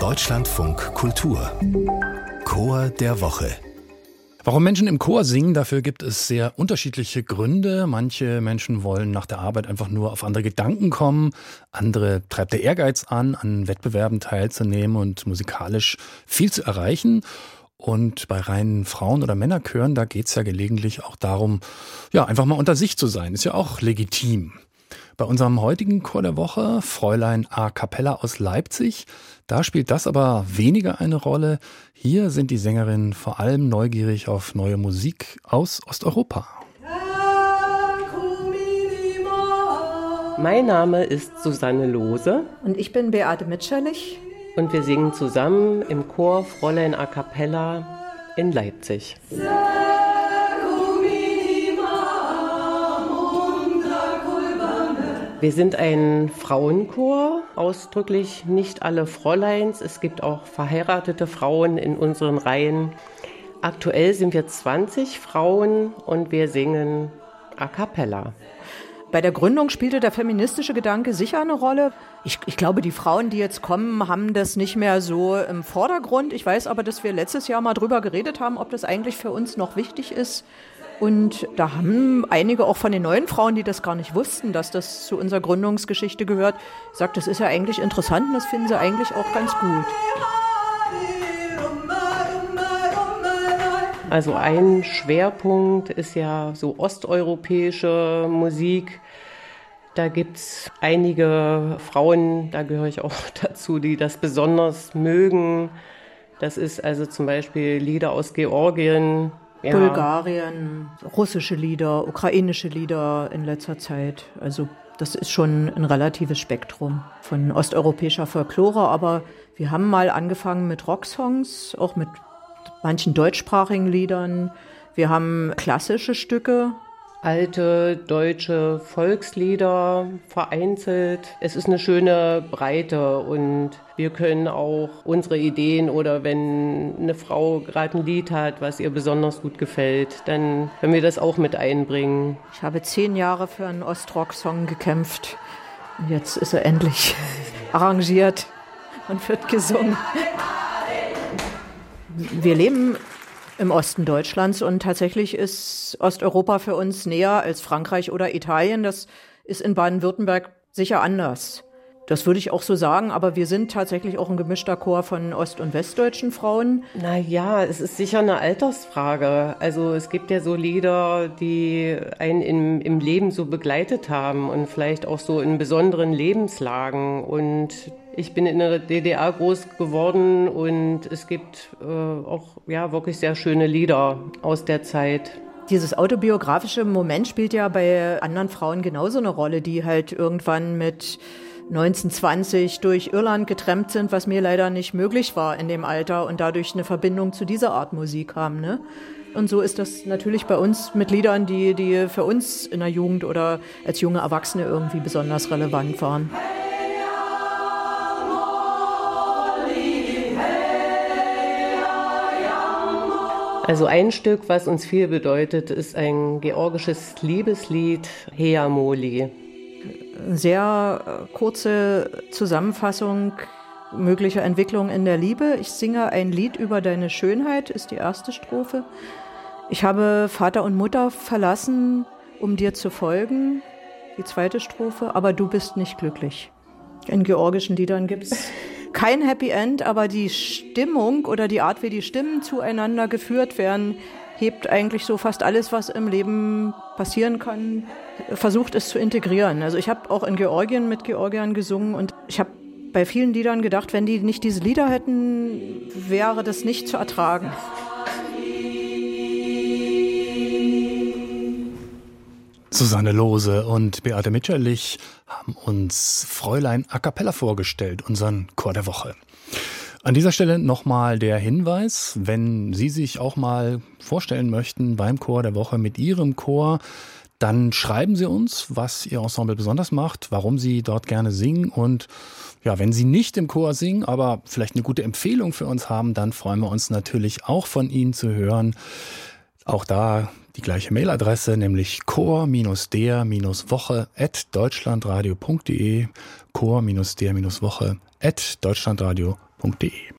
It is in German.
Deutschlandfunk Kultur Chor der Woche. Warum Menschen im Chor singen, dafür gibt es sehr unterschiedliche Gründe. Manche Menschen wollen nach der Arbeit einfach nur auf andere Gedanken kommen. Andere treibt der Ehrgeiz an Wettbewerben teilzunehmen und musikalisch viel zu erreichen. Und bei reinen Frauen- oder Männerchören, da geht es ja gelegentlich auch darum, ja, einfach mal unter sich zu sein. Ist ja auch legitim. Bei unserem heutigen Chor der Woche, Fräulein A Cappella aus Leipzig, da spielt das aber weniger eine Rolle. Hier sind die Sängerinnen vor allem neugierig auf neue Musik aus Osteuropa. Mein Name ist Susanne Lohse. Und ich bin Beate Mitscherlich. Und wir singen zusammen im Chor Fräulein A Cappella in Leipzig. Wir sind ein Frauenchor, ausdrücklich nicht alle Fräuleins. Es gibt auch verheiratete Frauen in unseren Reihen. Aktuell sind wir 20 Frauen und wir singen a cappella. Bei der Gründung spielte der feministische Gedanke sicher eine Rolle. Ich glaube, die Frauen, die jetzt kommen, haben das nicht mehr so im Vordergrund. Ich weiß aber, dass wir letztes Jahr mal drüber geredet haben, ob das eigentlich für uns noch wichtig ist. Und da haben einige auch von den neuen Frauen, die das gar nicht wussten, dass das zu unserer Gründungsgeschichte gehört, gesagt, das ist ja eigentlich interessant und das finden sie eigentlich auch ganz gut. Also ein Schwerpunkt ist ja so osteuropäische Musik. Da gibt es einige Frauen, da gehöre ich auch dazu, die das besonders mögen. Das ist also zum Beispiel Lieder aus Georgien. Ja. Bulgarien, russische Lieder, ukrainische Lieder in letzter Zeit. Also das ist schon ein relatives Spektrum von osteuropäischer Folklore. Aber wir haben mal angefangen mit Rocksongs, auch mit manchen deutschsprachigen Liedern. Wir haben klassische Stücke. Alte deutsche Volkslieder vereinzelt. Es ist eine schöne Breite und wir können auch unsere Ideen oder wenn eine Frau gerade ein Lied hat, was ihr besonders gut gefällt, dann können wir das auch mit einbringen. Ich habe 10 Jahre für einen Ostrock-Song gekämpft und jetzt ist er endlich arrangiert und wird gesungen. Wir leben im Osten Deutschlands und tatsächlich ist Osteuropa für uns näher als Frankreich oder Italien. Das ist in Baden-Württemberg sicher anders. Das würde ich auch so sagen, aber wir sind tatsächlich auch ein gemischter Chor von ost- und westdeutschen Frauen. Naja, es ist sicher eine Altersfrage. Also es gibt ja so Lieder, die einen im Leben so begleitet haben und vielleicht auch so in besonderen Lebenslagen. Und ich bin in der DDR groß geworden und es gibt auch ja wirklich sehr schöne Lieder aus der Zeit. Dieses autobiografische Moment spielt ja bei anderen Frauen genauso eine Rolle, die halt irgendwann mit 1920 durch Irland getrennt sind, was mir leider nicht möglich war in dem Alter und dadurch eine Verbindung zu dieser Art Musik haben. Ne? Und so ist das natürlich bei uns mit Liedern, die für uns in der Jugend oder als junge Erwachsene irgendwie besonders relevant waren. Also ein Stück, was uns viel bedeutet, ist ein georgisches Liebeslied, Hea Moli. Eine sehr kurze Zusammenfassung möglicher Entwicklungen in der Liebe. Ich singe ein Lied über deine Schönheit, ist die erste Strophe. Ich habe Vater und Mutter verlassen, um dir zu folgen, die zweite Strophe, aber du bist nicht glücklich. In georgischen Liedern gibt es kein Happy End, aber die Stimmung oder die Art, wie die Stimmen zueinander geführt werden, hebt eigentlich so fast alles, was im Leben passieren kann, versucht es zu integrieren. Also ich habe auch in Georgien mit Georgiern gesungen und ich habe bei vielen Liedern gedacht, wenn die nicht diese Lieder hätten, wäre das nicht zu ertragen. Susanne Lohse und Beate Mitscherlich haben uns Fräulein A Cappella vorgestellt, unseren Chor der Woche. An dieser Stelle nochmal der Hinweis, wenn Sie sich auch mal vorstellen möchten beim Chor der Woche mit Ihrem Chor, dann schreiben Sie uns, was Ihr Ensemble besonders macht, warum Sie dort gerne singen und ja, wenn Sie nicht im Chor singen, aber vielleicht eine gute Empfehlung für uns haben, dann freuen wir uns natürlich auch von Ihnen zu hören. Auch da die gleiche Mailadresse, nämlich chor-der-woche@deutschlandradio.de, chor-der-woche@deutschlandradio.de. deutschlandfunk.de.